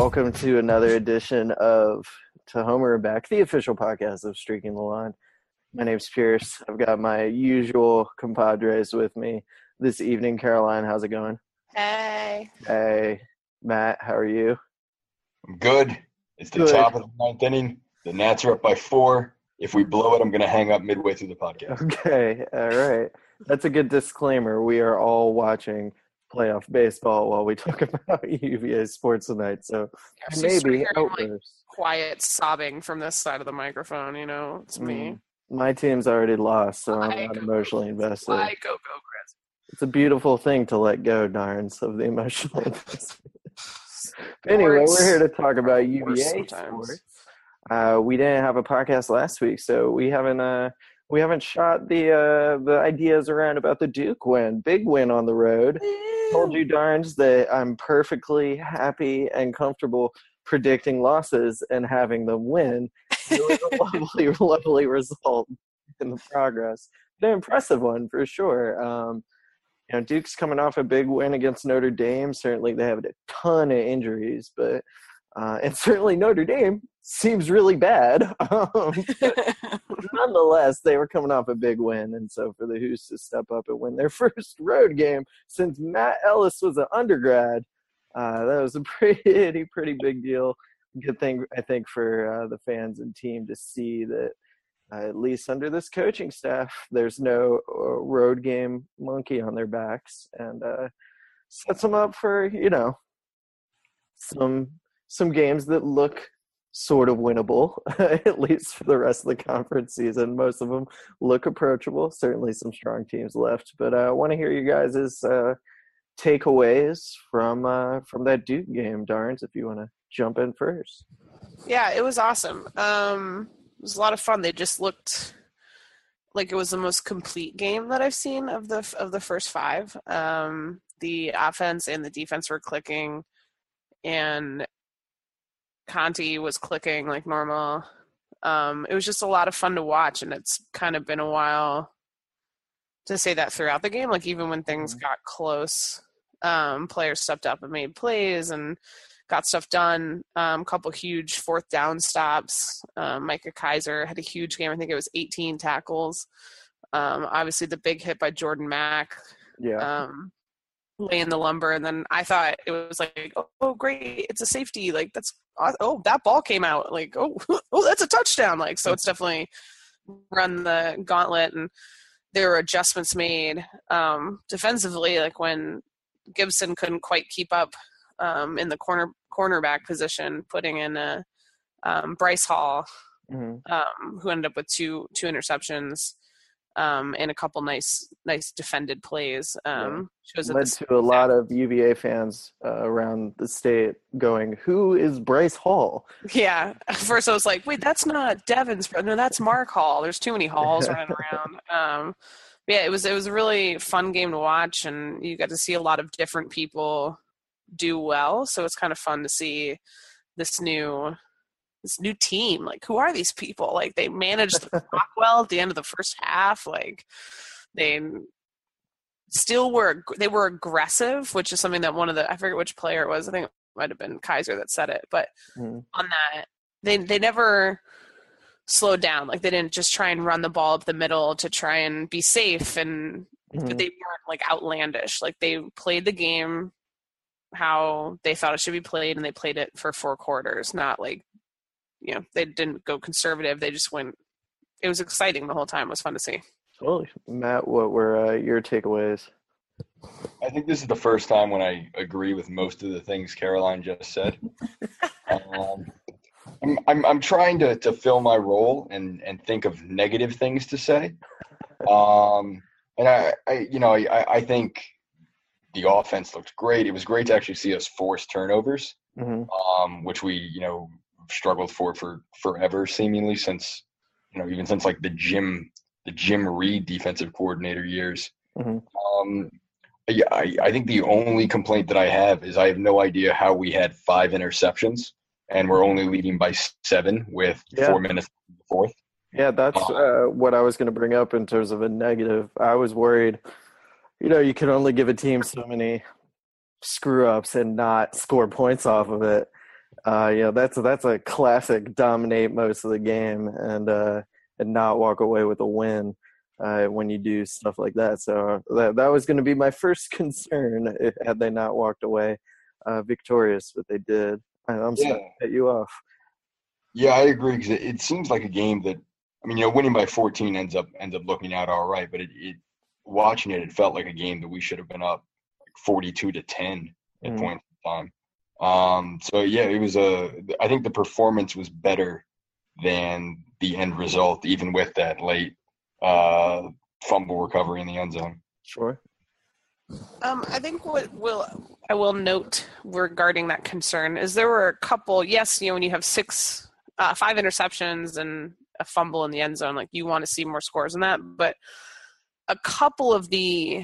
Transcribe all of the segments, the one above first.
welcome to another edition of To Homer and Back, the official podcast of Streaking the Line. My name's Pierce. I've got my usual compadres with me this evening. Caroline, how's it going? Hey. Hey. Matt, how are you? I'm good. It's the top of the ninth inning. The Nats are up by 4. If we blow it, I'm going to hang up midway through the podcast. Okay, all right. That's a good disclaimer. We are all watching playoff baseball while we talk about UVA sports tonight. So maybe quiet sobbing from this side of the microphone. You know, it's me. My team's already lost, so I'm not emotionally invested. Why go, Chris? It's a beautiful thing to let go, darns, of the emotional investment. Anyway, we're here to talk about UVA sports. We didn't have a podcast last week, so we haven't shot the ideas around about the Duke win. Big win on the road. Told you, darns, that I'm perfectly happy and comfortable predicting losses and having them win. It was a lovely result in the progress. An impressive one for sure. Duke's coming off a big win against Notre Dame. Certainly they have a ton of injuries, but and certainly Notre Dame seems really bad. Nonetheless, they were coming off a big win, and so for the Hoos to step up and win their first road game since Matt Ellis was an undergrad, that was a pretty big deal. Good thing, I think, for the fans and team to see that at least under this coaching staff, there's no road game monkey on their backs, and sets them up for some games that look sort of winnable, at least for the rest of the conference season. Most of them look approachable. Certainly some strong teams left, but I want to hear you guys' takeaways from that Duke game. Darns, if you want to jump in first. Yeah, it was awesome. It was a lot of fun. They just looked like it was the most complete game that I've seen of the first 5. The offense and the defense were clicking, and Conti was clicking like normal. It was just a lot of fun to watch, and it's kind of been a while to say that throughout the game. Like even when things got close, players stepped up and made plays and got stuff done. A couple huge 4th down stops. Micah Kaiser had a huge game. I think it was 18 tackles. Obviously the big hit by Jordan Mack. Yeah. Laying the lumber, and then I thought it was like, oh great, it's a safety, like that's that ball came out, like oh that's a touchdown, like so it's definitely run the gauntlet, and there were adjustments made defensively, like when Gibson couldn't quite keep up in the cornerback position, putting in Bryce Hall, who ended up with two interceptions. And a couple nice defended plays. Shows led to a lot of UVA fans around the state going, "Who is Bryce Hall?" Yeah, at first I was like, "Wait, that's not Devin's brother. No, that's Mark Hall." There's too many Halls running around. Yeah, it was a really fun game to watch, and you got to see a lot of different people do well. So it's kind of fun to see this new team. Like, who are these people? Like, they managed the clock well at the end of the first half. Like, they were aggressive, which is something that I forget which player it was. I think it might have been Kaiser that said it. But on that, they never slowed down. Like, they didn't just try and run the ball up the middle to try and be safe. But they weren't, like, outlandish. Like, they played the game how they thought it should be played, and they played it for 4 quarters, not like, they didn't go conservative. They just went. It was exciting the whole time. It was fun to see. Totally. Matt, what were your takeaways? I think this is the first time when I agree with most of the things Caroline just said. I'm trying to fill my role and think of negative things to say. And I think the offense looked great. It was great to actually see us force turnovers, which we struggled for forever, seemingly since even since like the Jim Reed defensive coordinator years. I think the only complaint that I have is I have no idea how we had 5 interceptions and we're only leading by 7 with 4 minutes in the fourth. Yeah, that's what I was going to bring up in terms of a negative. I was worried, you can only give a team so many screw ups and not score points off of it. That's a classic dominate most of the game and not walk away with a win when you do stuff like that. So that was going to be my first concern had they not walked away victorious, but they did. I'm sorry to cut you off. Yeah, I agree because it seems like a game that, I mean, winning by 14 ends up looking out all right, but watching it felt like a game that we should have been up 42-10 at points in time. So yeah, it was I think the performance was better than the end result, even with that late fumble recovery in the end zone. Sure. I think I will note regarding that concern is there were a couple. Yes, when you have 5 interceptions and a fumble in the end zone, like you want to see more scores than that. But a couple of the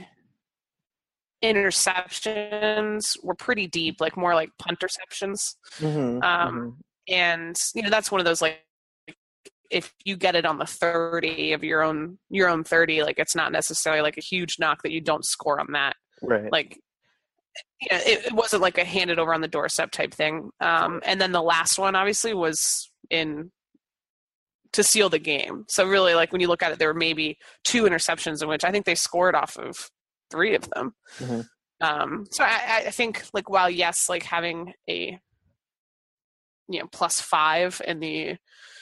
interceptions were pretty deep, like more like punt interceptions. And that's one of those, like, if you get it on the 30 of your own 30, like it's not necessarily like a huge knock that you don't score on that. Right. Like, it wasn't like a hand it over on the doorstep type thing. And then the last one obviously was to seal the game. So really, like, when you look at it, there were maybe 2 interceptions in which I think they scored off of 3 of them. So I think, like, while yes, like having a +5 in the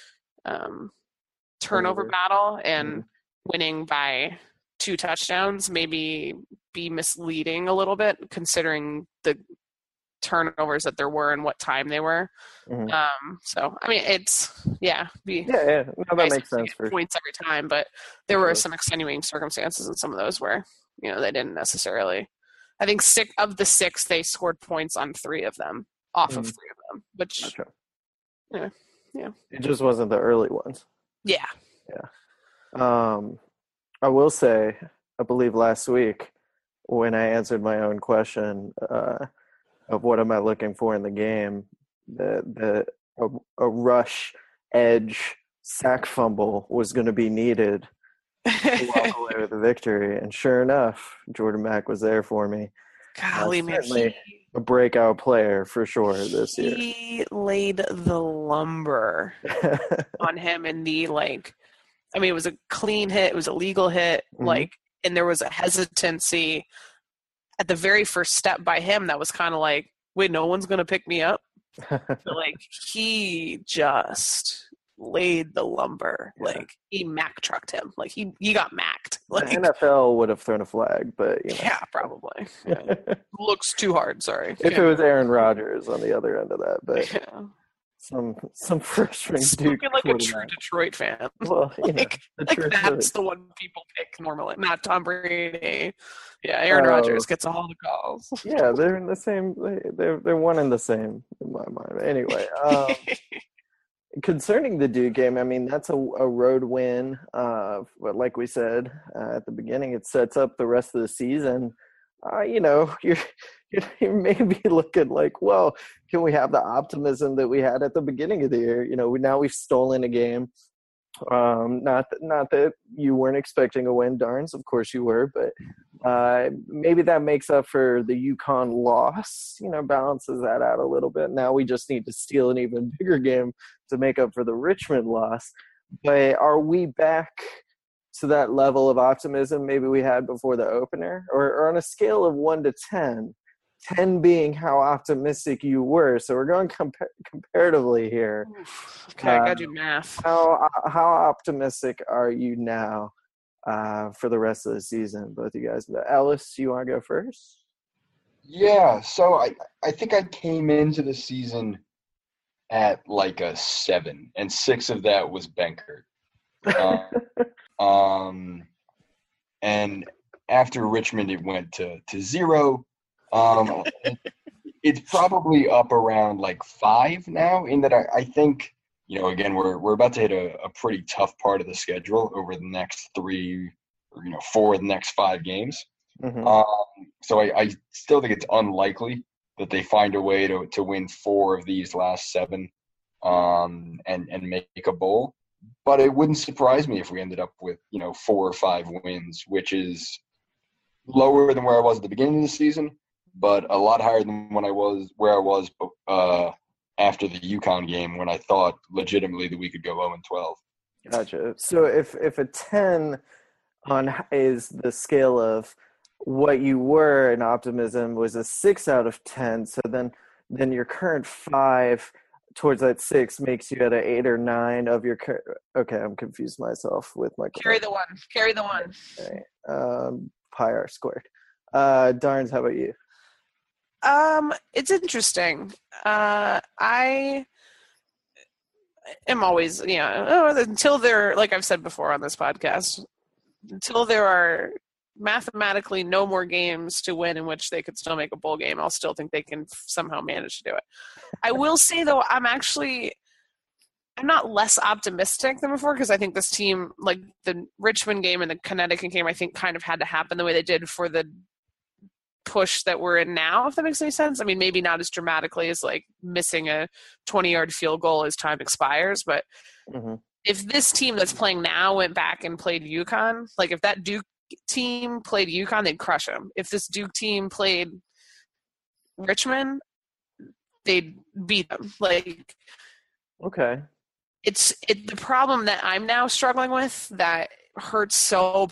turnover battle and winning by 2 touchdowns maybe be misleading a little bit considering the turnovers that there were and what time they were. So I mean, it's no, that makes sense for points every time, but there were some extenuating circumstances in some of those where they didn't necessarily. I think 6 of the 6 they scored points on 3 of them off of 3 of them, which it just wasn't the early ones. Yeah. I will say, I believe last week when I answered my own question of what am I looking for in the game, a rush, edge, sack fumble was going to be needed to walk away with a victory. And sure enough, Jordan Mack was there for me. Golly, man. A breakout player for sure this year. He laid the lumber on him in the, like, I mean, it was a clean hit. It was a legal hit. Like, and there was a hesitancy at the very first step by him that was kind of like, wait, no one's going to pick me up. But, like, he just laid the lumber. Like, he Mack trucked him. Like, he got Macked. Like, the NFL would have thrown a flag, but yeah, probably. Yeah. Looks too hard. Sorry. If it was Aaron Rodgers on the other end of that, but some freshman Duke, like a true Detroit fan. Well, that's the one people pick normally, not Tom Brady. Yeah, Aaron Rodgers gets all the calls. Yeah, they're in the same. They're one and the same in my mind. Anyway. Concerning the Duke game, I mean, that's a road win. But like we said at the beginning, it sets up the rest of the season. You're maybe looking like, well, can we have the optimism that we had at the beginning of the year? Now we've stolen a game. Not that you weren't expecting a win, Darns. Of course you were, but maybe that makes up for the UConn loss. Balances that out a little bit. Now we just need to steal an even bigger game to make up for the Richmond loss. But are we back to that level of optimism maybe we had before the opener, or on a scale of 1 to 10? 10 being how optimistic you were. So we're going comparatively here. Okay, I got you math. How optimistic are you now for the rest of the season, both you guys? Ellis, you want to go first? Yeah, so I think I came into the season at like a 7, and 6 of that was Benkert. And after Richmond, it went to 0. It's probably up around like 5 now, in that I think, again, we're about to hit a pretty tough part of the schedule over the next 3 or 4 of the next 5 games. So I still think it's unlikely that they find a way to win 4 of these last 7 and make a bowl. But it wouldn't surprise me if we ended up with 4 or 5 wins, which is lower than where I was at the beginning of the season, but a lot higher than where I was after the UConn game when I thought legitimately that we could go 0-12. Gotcha. So if a 10 is the scale of what you were in optimism was a 6 out of 10, so then your current 5 towards that 6 makes you at an 8 or 9 of your okay, I'm confused myself with my carry the one. Okay. Pi r squared. Darns, how about you? It's interesting. I am always, until there, like I've said before on this podcast, until there are mathematically no more games to win in which they could still make a bowl game, I'll still think they can somehow manage to do it. I will say, though, I'm not less optimistic than before, because I think this team, like the Richmond game and the Connecticut game, I think kind of had to happen the way they did for the push that we're in now, if that makes any sense. I mean, maybe not as dramatically as like missing a 20-yard field goal as time expires, but if this team that's playing now went back and played UConn, like if that Duke team played UConn, they'd crush them. If this Duke team played Richmond, they'd beat them. Like, okay. The problem that I'm now struggling with that hurts so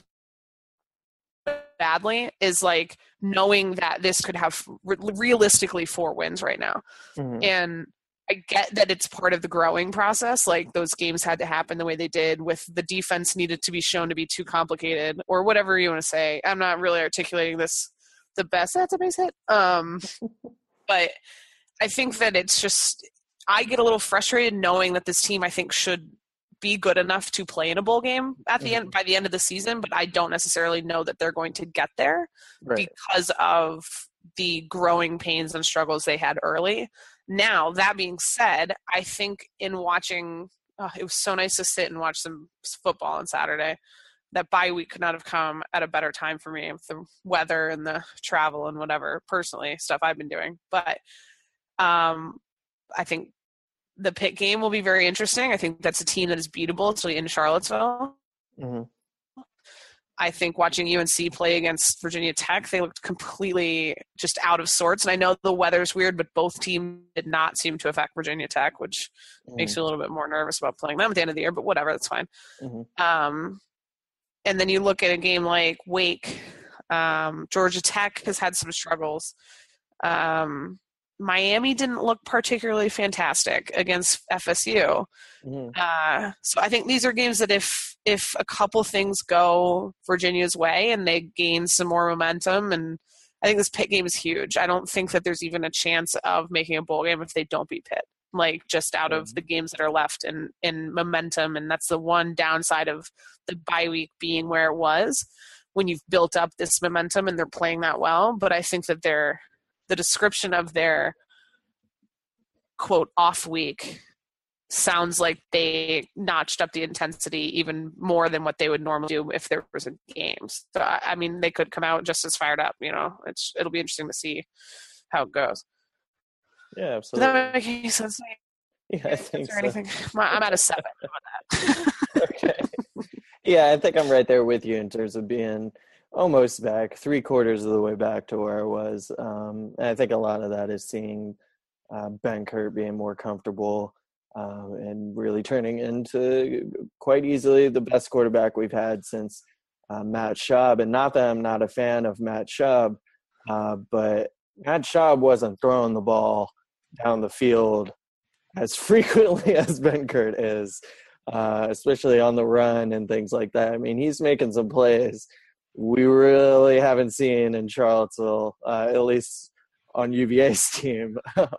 badly is like knowing that this could have realistically 4 wins right now. And I get that it's part of the growing process. Like those games had to happen the way they did, with the defense needed to be shown to be too complicated or whatever you want to say. I'm not really articulating this the best. That's a base hit. But I think that it's just, I get a little frustrated knowing that this team I think should be good enough to play in a bowl game at the end, by the end of the season, but I don't necessarily know that they're going to get there because of the growing pains and struggles they had early. Now, that being said, I think in watching, it was so nice to sit and watch some football on Saturday. That bye week could not have come at a better time for me with the weather and the travel and whatever, personally, stuff I've been doing. But I think the Pitt game will be very interesting. I think that's a team that is beatable, especially in Charlottesville. I think watching UNC play against Virginia Tech, they looked completely just out of sorts. And I know the weather's weird, but both teams did not seem to affect Virginia Tech, which makes me a little bit more nervous about playing them at the end of the year, but whatever, that's fine. And then you look at a game like Wake. Georgia Tech has had some struggles. Miami didn't look particularly fantastic against FSU. So I think these are games that if a couple things go Virginia's way and they gain some more momentum, and I think this Pitt game is huge. I don't think that there's even a chance of making a bowl game if they don't beat Pitt, like just out of the games that are left in momentum. And that's the one downside of the bye week being where it was, when you've built up this momentum and they're playing that well. But I think that the description of their quote off week sounds like they notched up the intensity even more than what they would normally do if there was a game. So I mean, they could come out just as fired up. It'll be interesting to see how it goes. Yeah, absolutely. Does that make any sense to me? Yeah, I think so. Anything? I'm at a 7. How about that? Okay. Yeah, I think I'm right there with you in terms of being almost back, 3/4 of the way back to where I was. And I think a lot of that is seeing Benkert being more comfortable and really turning into quite easily the best quarterback we've had since Matt Schaub. And not that I'm not a fan of Matt Schaub, but Matt Schaub wasn't throwing the ball down the field as frequently as Benkert is, especially on the run and things like that. I mean, he's making some plays we really haven't seen in Charlottesville, at least on UVA's team,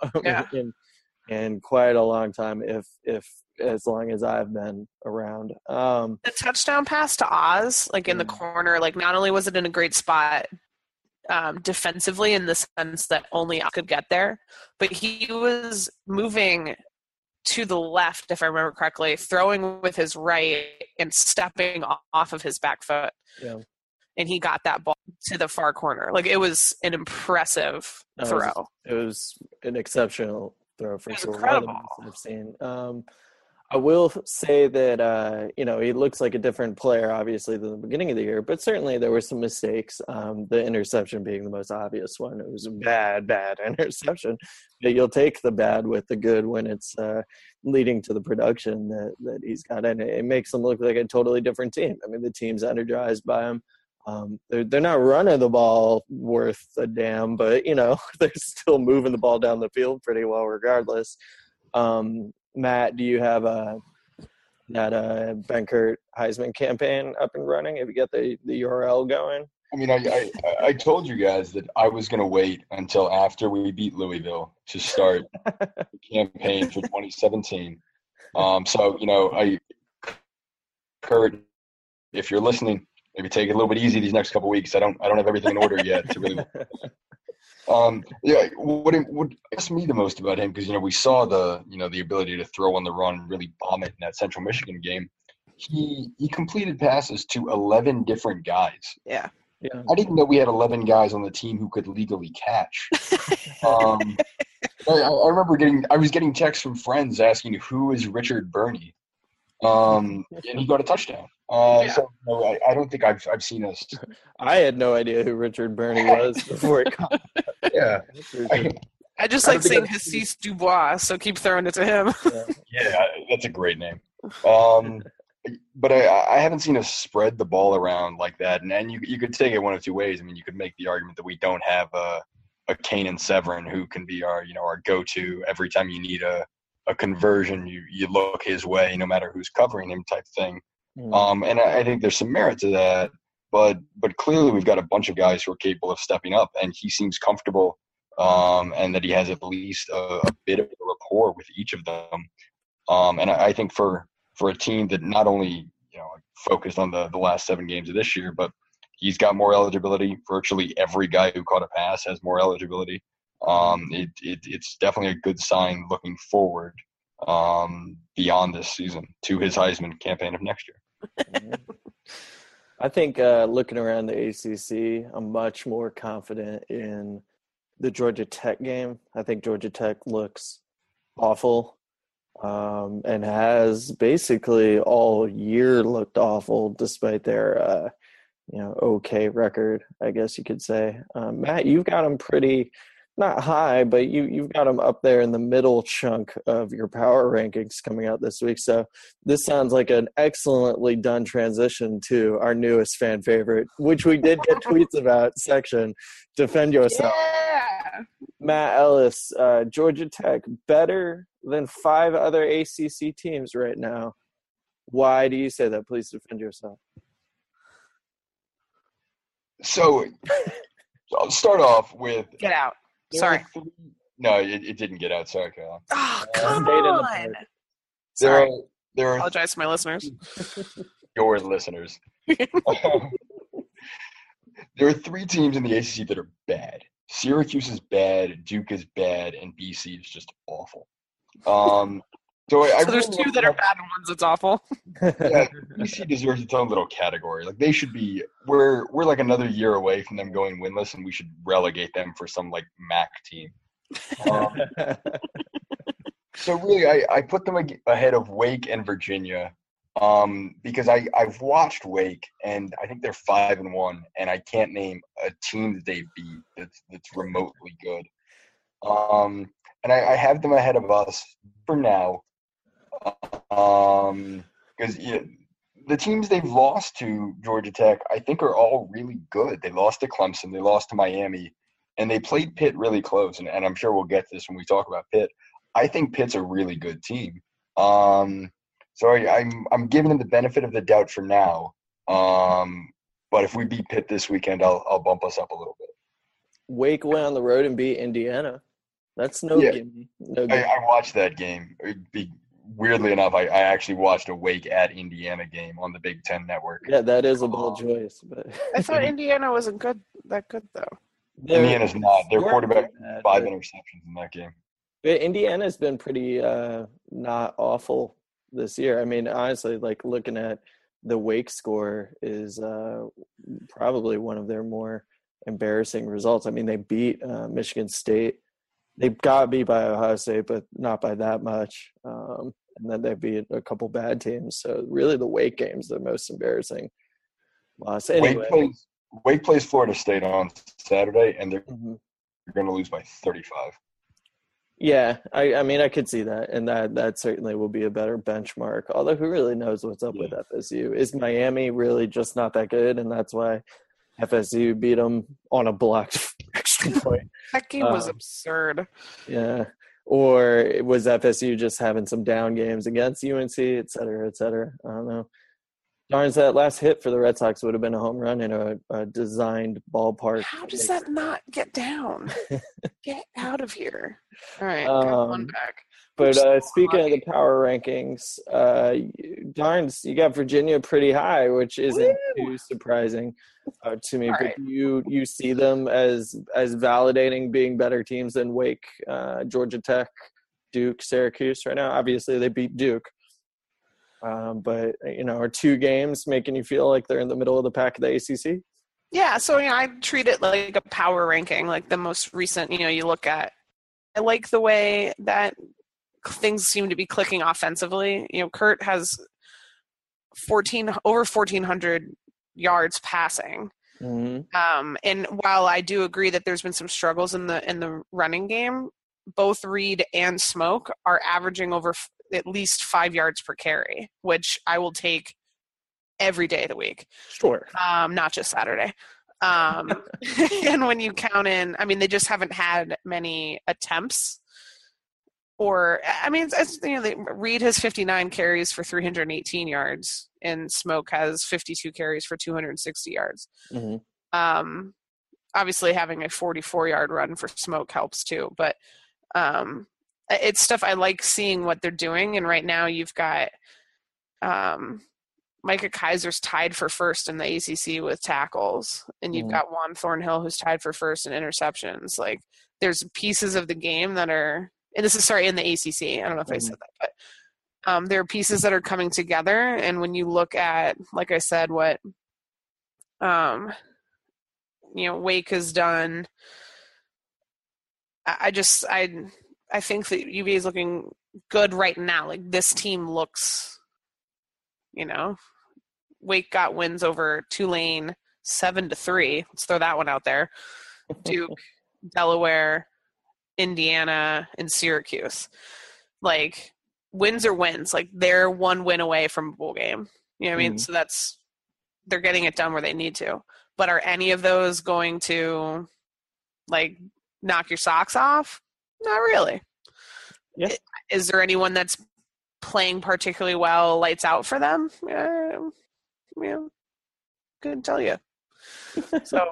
in quite a long time, if as long as I've been around. The touchdown pass to Oz, like in the corner, like not only was it in a great spot defensively in the sense that only Oz could get there, but he was moving to the left, if I remember correctly, throwing with his right and stepping off of his back foot. Yeah. And he got that ball to the far corner. Like, it was an impressive throw. It was an exceptional throw for sure. Incredible. I've seen. I will say that, he looks like a different player, obviously, than the beginning of the year, but certainly there were some mistakes, the interception being the most obvious one. It was a bad interception. But you'll take the bad with the good when it's leading to the production that he's got, and it makes them look like a totally different team. I mean, the team's energized by him. They're not running the ball worth a damn, but, they're still moving the ball down the field pretty well regardless. Matt, do you have that Benkert Heisman campaign up and running? Have you got the URL going? I mean, I told you guys that I was going to wait until after we beat Louisville to start the campaign for 2017. Kurt, if you're listening, maybe take it a little bit easy these next couple of weeks. I don't have everything in order yet to really. What impressed me the most about him, because we saw the ability to throw on the run, really bomb it in that Central Michigan game. He completed passes to 11 different guys. Yeah. I didn't know we had 11 guys on the team who could legally catch. I remember I was getting texts from friends asking who is Richard Burney, and he got a touchdown. So I don't think I've seen us. I had no idea who Richard Burney was before it came. Yeah. I just like saying Jesus Dubois, so keep throwing it to him. Yeah, that's a great name. But I haven't seen us spread the ball around like that. And you could take it one of two ways. I mean, you could make the argument that we don't have a Kanan Severin who can be our go-to every time you need a conversion. You look his way, no matter who's covering him, type thing. And I think there's some merit to that. But clearly we've got a bunch of guys who are capable of stepping up, and he seems comfortable, and that he has at least a bit of a rapport with each of them. And I think for a team that not only focused on the last 7 games of this year, but he's got more eligibility. Virtually every guy who caught a pass has more eligibility. It's definitely a good sign looking forward beyond this season to his Heisman campaign of next year. I think looking around the ACC, I'm much more confident in the Georgia Tech game. I think Georgia Tech looks awful. And has basically all year looked awful despite their, okay record, I guess you could say. Matt, you've got them pretty, not high, but you've got them up there in the middle chunk of your power rankings coming out this week. So this sounds like an excellently done transition to our newest fan favorite, which we did get tweets about section, Defend Yourself. Yeah. Matt Ellis, Georgia Tech, better than 5 other ACC teams right now. Why do you say that? Please defend yourself. So I'll start off with – Get out. Sorry. No, it didn't get out. Sorry, Kyle. Oh, come on. Sorry. I apologize to my listeners. Your listeners. There are 3 teams in the ACC that are bad. Syracuse is bad, Duke is bad, and BC is just awful. So there's 2 that are bad and one's that's awful. Yeah, BC deserves its own little category. Like they should be. We're like another year away from them going winless, and we should relegate them for some like MAC team. So really, I put them ahead of Wake and Virginia, because I've watched Wake, and I think they're 5-1, and I can't name a team that they beat that's remotely good. And I have them ahead of us for now, because the teams they've lost to, Georgia Tech, I think are all really good. They lost to Clemson, they lost to Miami, and they played Pitt really close. And I'm sure we'll get to this when we talk about Pitt. I think Pitt's a really good team. So I'm giving them the benefit of the doubt for now. But if we beat Pitt this weekend, I'll bump us up a little bit. Wake went on the road and beat Indiana. That's no gimme. No gimme. I watched that game. Weirdly enough, I actually watched a Wake at Indiana game on the Big Ten Network. Yeah, that is a bold choice. But I thought Indiana wasn't that good though. Indiana's not. Their quarterback had 5 interceptions in that game. Indiana's been pretty not awful this year. I mean, honestly, like looking at the Wake score is probably one of their more embarrassing results. I mean, they beat Michigan State. They got beat by Ohio State, but not by that much. and then they beat a couple bad teams. So really, the Wake game's the most embarrassing loss. Anyway, Wake plays Florida State on Saturday, and they're going to lose by 35. Yeah, I mean, I could see that, and that certainly will be a better benchmark. Although, who really knows what's up with FSU? Is Miami really just not that good, and that's why FSU beat them on a blocked extra point? That game was absurd. Yeah. Or was FSU just having some down games against UNC, et cetera, et cetera? I don't know. Darns, that last hit for the Red Sox would have been a home run in a designed ballpark. How does that not get down? Get out of here. All right, got one back. But speaking of the power rankings, Darns, you got Virginia pretty high, which isn't too surprising to me. But you see them as validating being better teams than Wake, Georgia Tech, Duke, Syracuse right now. Obviously, they beat Duke. But, are 2 games making you feel like they're in the middle of the pack of the ACC? Yeah, so, I treat it like a power ranking, like the most recent, you look at. I like the way that things seem to be clicking offensively. Kurt has over 1,400 yards passing. Mm-hmm. And while I do agree that there's been some struggles in the running game, both Reed and Smoke are averaging over at least 5 yards per carry, which I will take every day of the week. Sure. Not just Saturday. And when you count in, they just haven't had many attempts. Reed has 59 carries for 318 yards, and Smoke has 52 carries for 260 yards. Mm-hmm. Obviously, having a 44-yard run for Smoke helps too, but it's stuff I like seeing what they're doing. And right now you've got Micah Kaiser's tied for first in the ACC with tackles, and you've got Juan Thornhill who's tied for first in interceptions. Like, there's pieces of the game that are, and this is in the ACC. I don't know if I said that, but there are pieces that are coming together. And when you look at, like I said, what Wake has done, I think that UVA is looking good right now. Like, this team looks, Wake got wins over Tulane 7-3. Let's throw that one out there. Duke, Delaware, Indiana, and Syracuse. Like, wins are wins. Like, they're 1 win away from a bowl game. You know what I mean? So they're getting it done where they need to. But are any of those going to, knock your socks off? Not really. Yeah. Is there anyone that's playing particularly well, lights out for them? Couldn't tell you. So,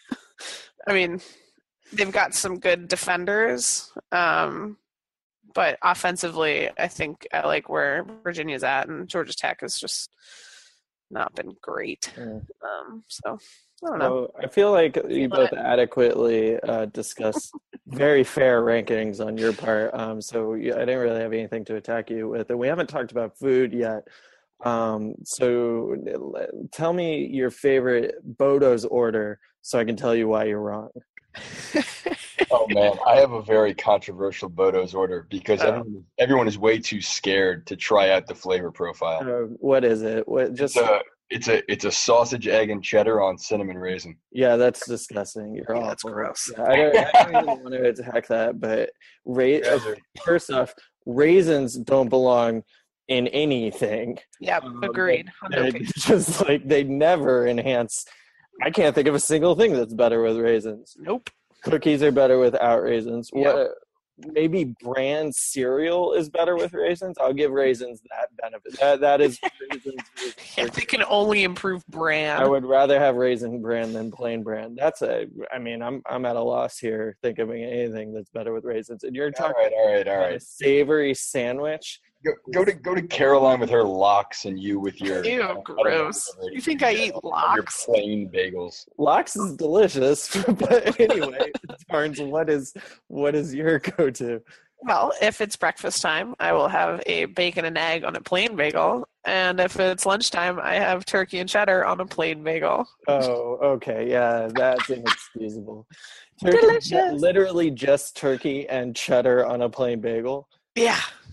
they've got some good defenders, but offensively, I think I like where Virginia's at, and Georgia Tech has just not been great. So I don't know. So I feel like you both adequately discussed very fair rankings on your part. So I didn't really have anything to attack you with, and we haven't talked about food yet. So tell me your favorite Bodo's order so I can tell you why you're wrong. Oh, man. I have a very controversial Bodo's order because everyone is way too scared to try out the flavor profile. What is it? It's a sausage, egg, and cheddar on cinnamon raisin. Yeah, that's disgusting. You're awful. That's gross. Yeah, I don't even want to attack that, but first off, raisins don't belong in anything. Yeah, agreed. It's just they never enhance. I can't think of a single thing that's better with raisins. Nope. Cookies are better without raisins. Yep. Maybe brand cereal is better with raisins. I'll give raisins that benefit. That is raisins. Yeah, they can only improve brand. I would rather have raisin bran than plain bran. I'm at a loss here thinking of anything that's better with raisins. And you're talking all right. A savory sandwich. Go to Caroline with her lox and you with your. Ew, gross. You think I eat lox? Your plain bagels. Lox is delicious, but anyway, Barnes, what is your go-to? Well, if it's breakfast time, I will have a bacon and egg on a plain bagel, and if it's lunchtime, I have turkey and cheddar on a plain bagel. Oh, okay, yeah, that's inexcusable. Delicious. Literally just turkey and cheddar on a plain bagel. Yeah.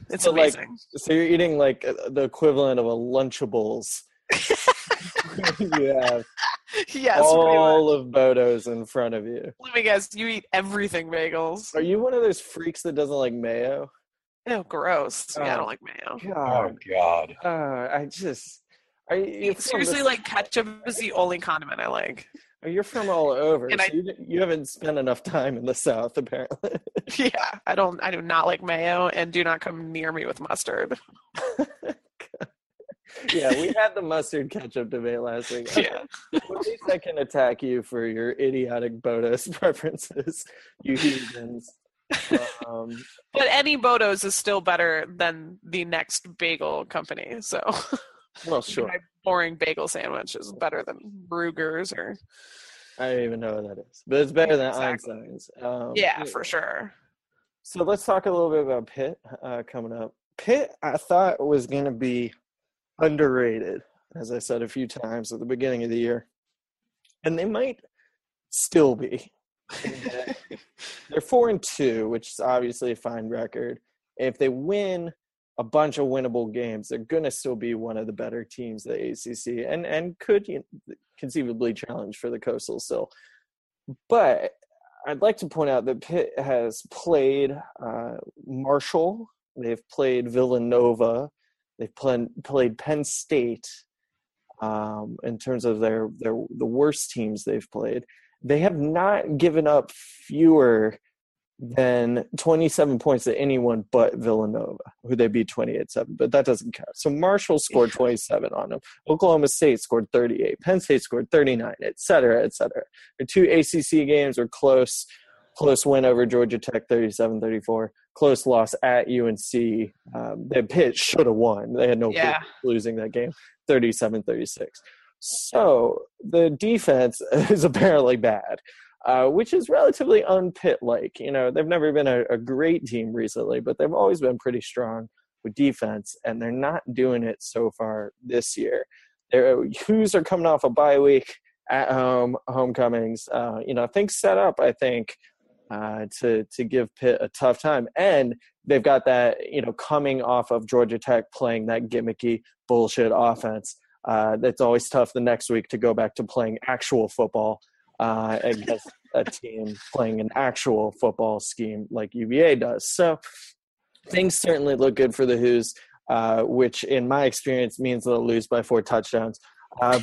It's so amazing. So you're eating like the equivalent of a Lunchables. You have all of Bodo's in front of you. Let me guess, you eat everything bagels. Are you one of those freaks that doesn't like mayo? Ew, gross. Yeah, I don't like mayo. Oh God. Seriously, like ketchup is the only condiment I like. You're from all over. And so you haven't spent enough time in the South, apparently. Yeah, I do not like mayo, and do not come near me with mustard. Yeah, we had the mustard ketchup debate last week. Yeah. At least I can attack you for your idiotic Bodos preferences, you heathens. But any Bodos is still better than the next bagel company. So, well, sure. My boring bagel sandwich is better than Bruegger's or. I don't even know what that is, but it's better than Einstein's. Yeah, for sure. So let's talk a little bit about Pitt coming up. Pitt, I thought, was going to be underrated, as I said a few times at the beginning of the year, and they might still be. They're 4-2, which is obviously a fine record. If they win a bunch of winnable games, they're going to still be one of the better teams in the ACC, and could conceivably challenge for the Coastal still. But I'd like to point out that Pitt has played Marshall, they've played Villanova, they've played Penn State. In terms of the worst teams they've played, they have not given up fewer than 27 points to anyone but Villanova, who they beat 28-7, but that doesn't count. So Marshall scored 27 on them. Oklahoma State scored 38. Penn State scored 39, et cetera, et cetera. The two ACC games were close. Close win over Georgia Tech, 37-34. Close loss at UNC. The Pitt should have won. They had no business losing that game, 37-36. So the defense is apparently bad. Which is relatively un-Pitt-like. They've never been a great team recently, but they've always been pretty strong with defense, and they're not doing it so far this year. Their Hoos are coming off a bye week at home, homecomings. Things set up, I think, to give Pitt a tough time. And they've got that, coming off of Georgia Tech playing that gimmicky bullshit offense. That's always tough the next week to go back to playing actual football. Against a team playing an actual football scheme like UVA does. So things certainly look good for the Hoos, which in my experience means they'll lose by 4 touchdowns. But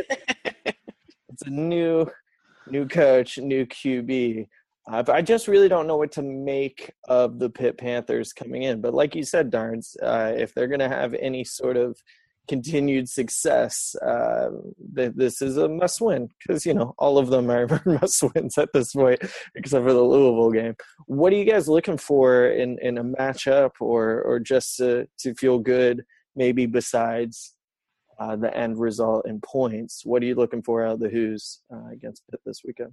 it's a new coach, new QB. But I just really don't know what to make of the Pitt Panthers coming in. But like you said, Darns, if they're going to have any sort of continued success, this is a must win, because all of them are must wins at this point except for the Louisville game. What are you guys looking for in a matchup or just to feel good, maybe besides the end result in points? What are you looking for out of the Hoos against Pitt this weekend?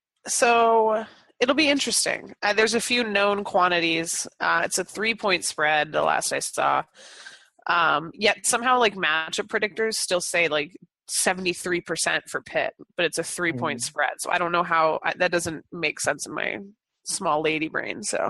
So it'll be interesting. There's a few known quantities. It's a 3-point spread the last I saw. Yet somehow matchup predictors still say 73% for Pitt, but it's a 3-point spread. So I don't know how that doesn't make sense in my small lady brain. So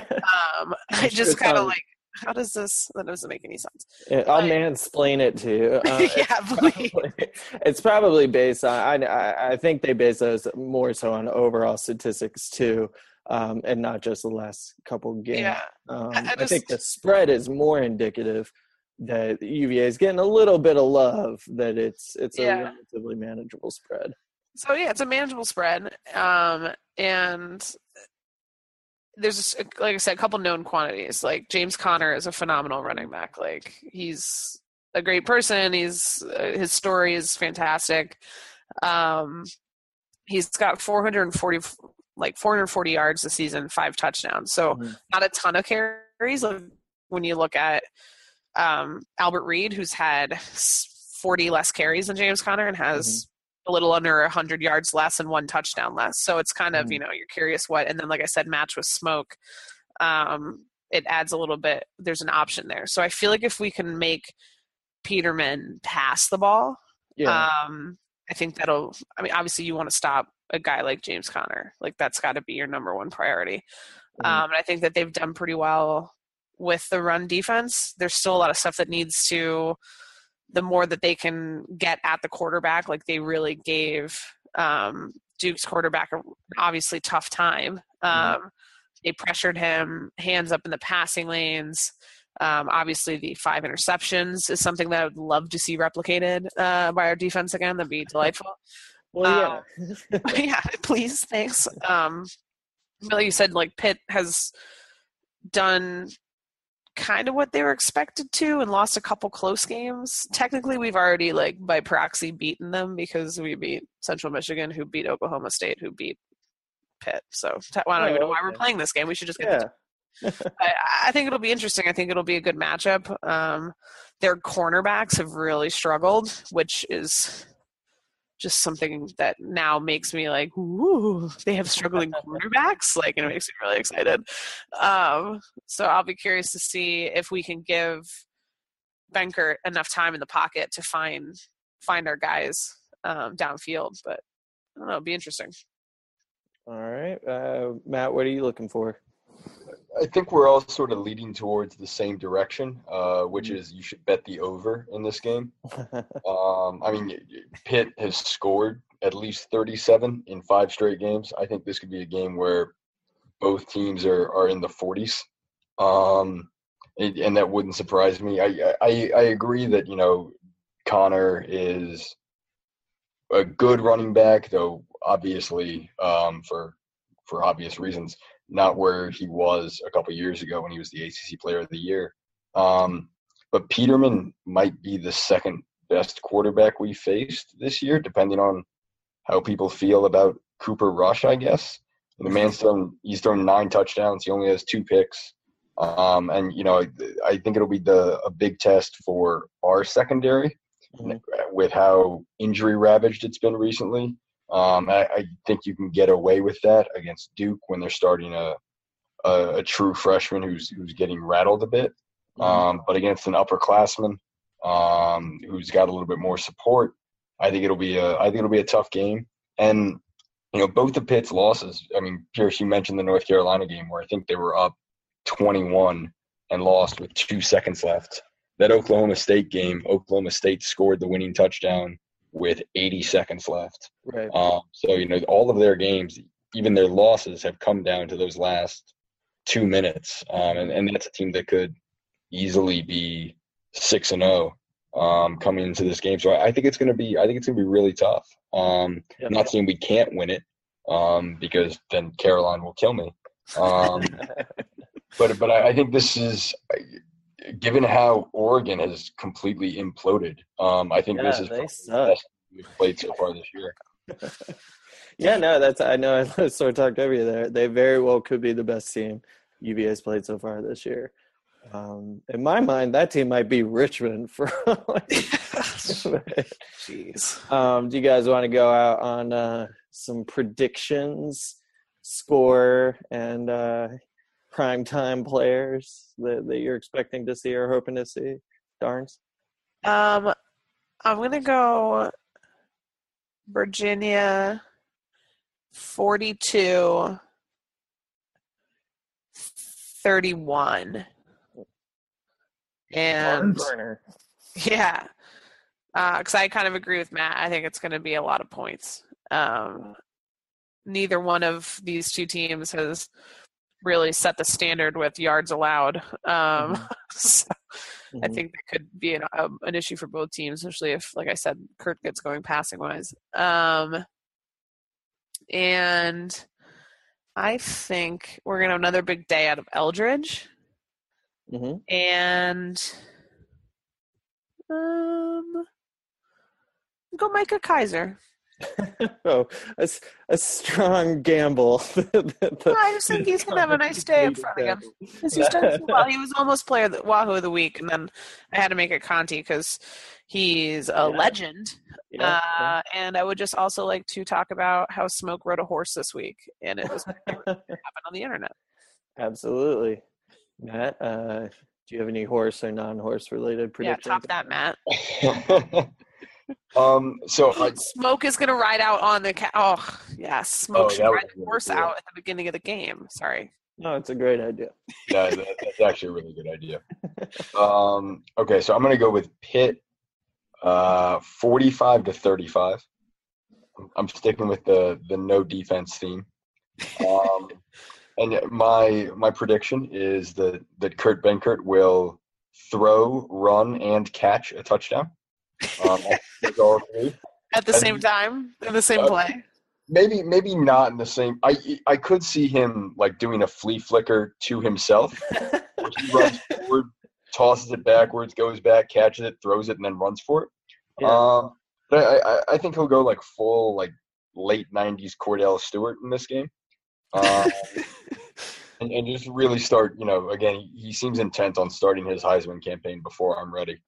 I just kind of how does this? That doesn't make any sense. I'll mansplain it to you. Please. It's probably based on. I think they base those more so on overall statistics too. And not just the last couple games. Yeah. I think the spread is more indicative that UVA is getting a little bit of love, that it's a relatively manageable spread. So it's a manageable spread. And there's, like I said, a couple known quantities. James Conner is a phenomenal running back. He's a great person. His story is fantastic. He's got 440 yards this season, 5 touchdowns. So not a ton of carries. When you look at Albert Reed, who's had 40 less carries than James Conner and has a little under 100 yards less and 1 touchdown less. So it's kind of, you're curious what, and then like I said, match with smoke. It adds a little bit. There's an option there. So I feel like if we can make Peterman pass the ball, I think obviously you want to stop a guy like James Conner. That's got to be your number one priority. And I think that they've done pretty well with the run defense. There's still a lot of stuff that needs to, the more that they can get at the quarterback, like they really gave Duke's quarterback a obviously tough time. They pressured him, hands up in the passing lanes. Obviously, the 5 interceptions is something that I would love to see replicated by our defense again. That'd be delightful. Well, yeah. Yeah, please, thanks. Like you said, like Pitt has done kind of what they were expected to and lost a couple close games. Technically, we've already, like, by proxy beaten them because we beat Central Michigan, who beat Oklahoma State, who beat Pitt. So I don't even know why we're playing this game. We should just get I think it'll be interesting. I think it'll be a good matchup. Their cornerbacks have really struggled, which is just something that now makes me like, ooh, they have struggling cornerbacks. Like, and it makes me really excited. So I'll be curious to see if we can give Benkert enough time in the pocket to find our guys downfield. But I don't know, it'll be interesting. All right. Matt, what are you looking for? I think we're all sort of leading towards the same direction, which is you should bet the over in this game. I mean, Pitt has scored at least 37 in 5 straight games. I think this could be a game where both teams are in the 40s, and that wouldn't surprise me. I agree that, you know, Connor is a good running back, though obviously for obvious reasons, not where he was a couple years ago when he was the ACC Player of the Year. But Peterman might be the second best quarterback we faced this year, depending on how people feel about Cooper Rush, I guess. The man's he's thrown 9 touchdowns. He only has 2 picks. And, you know, I think it'll be a big test for our secondary with how injury ravaged it's been recently. I think you can get away with that against Duke when they're starting a true freshman who's getting rattled a bit. But against an upperclassman who's got a little bit more support, I think it'll be a tough game. And, you know, both of Pitt's losses, I mean, Pierce, you mentioned the North Carolina game where I think they were up 21 and lost with 2 seconds left. That Oklahoma State game, Oklahoma State scored the winning touchdown with 80 seconds left. Right. So, you know, all of their games, even their losses, have come down to those last 2 minutes. And that's a team that could easily be 6-0 coming into this game. So I think it's going to be really tough. I'm not saying we can't win it because then Caroline will kill me. But I think this is, given how Oregon has completely imploded, I think this is the best we've played so far this year. Yeah, no, I know I sort of talked over you there. They very well could be the best team UVA's played so far this year. In my mind, that team might be Richmond for Jeez. Do you guys want to go out on some predictions, score, and primetime players that you're expecting to see or hoping to see? Darns? I'm going to go Virginia 42-31. And yeah, because I kind of agree with Matt. I think it's going to be a lot of points. Neither one of these two teams has really set the standard with yards allowed. So I think that could be an issue for both teams, especially if, like I said, Kurt gets going passing wise. And I think we're going to have another big day out of Eldridge. And go Micah Kaiser. Oh, a strong gamble. I just think he's gonna have a nice day in front of him because he's done so well. He was almost player of the Wahoo of the week, and then I had to make it Conti because he's a legend. And I would just also like to talk about how Smoke rode a horse this week, and it was happened on the internet. Absolutely, Matt. Do you have any horse or non-horse related predictions? Yeah, top that, Matt. So Smoke is going to ride out on the Smoke's ride the horse out at the beginning of the game. Sorry. No, it's a great idea. Yeah, that's actually a really good idea. Okay, so I'm going to go with Pitt 45-35. I'm sticking with the no defense theme. And my prediction is that Kurt Benkert will throw, run, and catch a touchdown. At the same time, in the same play. Maybe not in the same. I could see him like doing a flea flicker to himself. He runs forward, tosses it backwards, goes back, catches it, throws it, and then runs for it. Yeah. But I think he'll go like full like late '90s Cordell Stewart in this game, and just really start. Again, he seems intent on starting his Heisman campaign before I'm ready.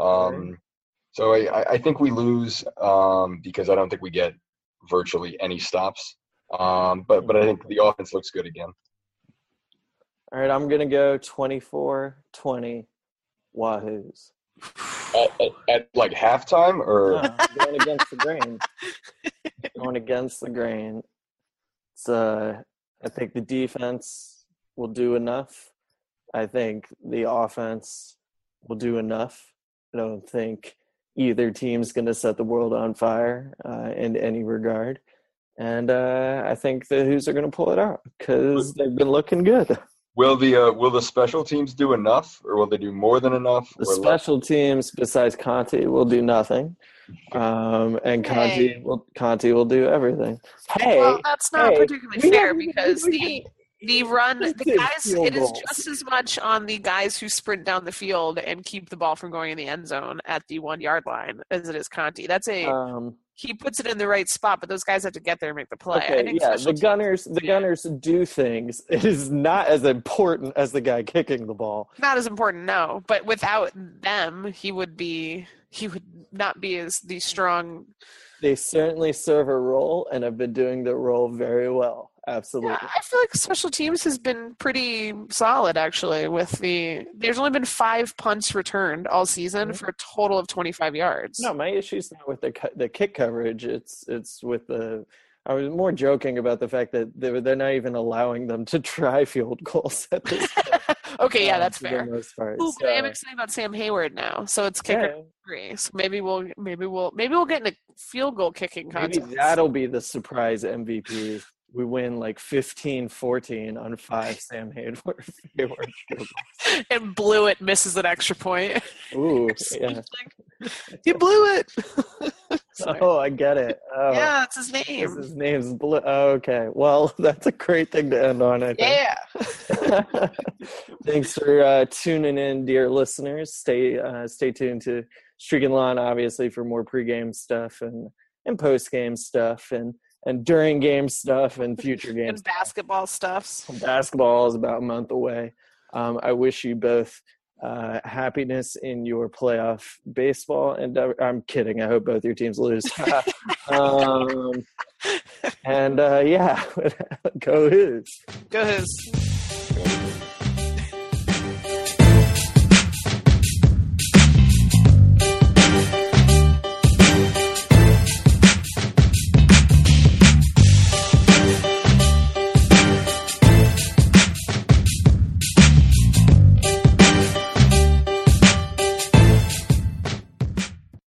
So I think we lose because I don't think we get virtually any stops. But I think the offense looks good again. All right, I'm going to go 24-20 Wahoos. At like halftime or? No, going against the grain. Going against the grain. I think the defense will do enough. I think the offense will do enough. I don't think either team's going to set the world on fire in any regard. And I think the Hoos are going to pull it out because they've been looking good. Will the special teams do enough, or will they do more than enough? The special teams, besides Conti, will do nothing, and Conti will do everything. Well, that's not particularly fair because the guys, it is just as much on the guys who sprint down the field and keep the ball from going in the end zone at the 1 yard line as it is Conti. That's he puts it in the right spot, but those guys have to get there and make the play. Okay, the Gunners do things. It is not as important as the guy kicking the ball. Not as important, no. But without them, he would not be as the strong. They certainly serve a role and have been doing the role very well. Absolutely. Yeah, I feel like special teams has been pretty solid, actually. There's only been 5 punts returned all season for a total of 25 yards. No, my issue's not with the kick coverage. It's with the. I was more joking about the fact that they're not even allowing them to try field goals at this point. Okay, yeah, that's fair. But I am excited about Sam Hayward now. So it's kicker 3. So maybe we'll get in a field goal kicking contest. Maybe that'll be the surprise MVP. We win like 15-14 on 5 Sam Hayward. And blew it, misses an extra point. Ooh, yeah. He blew it. Oh, I get it. Oh, yeah, that's his name. His name's Blue. Oh, okay. Well, that's a great thing to end on, I think. Yeah. Thanks for tuning in, dear listeners. Stay tuned to Streaking Lawn, obviously, for more pregame stuff and postgame stuff and during game stuff and future games. And basketball stuff. Basketball is about a month away. I wish you both happiness in your playoff baseball. And I'm kidding. I hope both your teams lose. And, yeah, go Hoos. Go Hoos.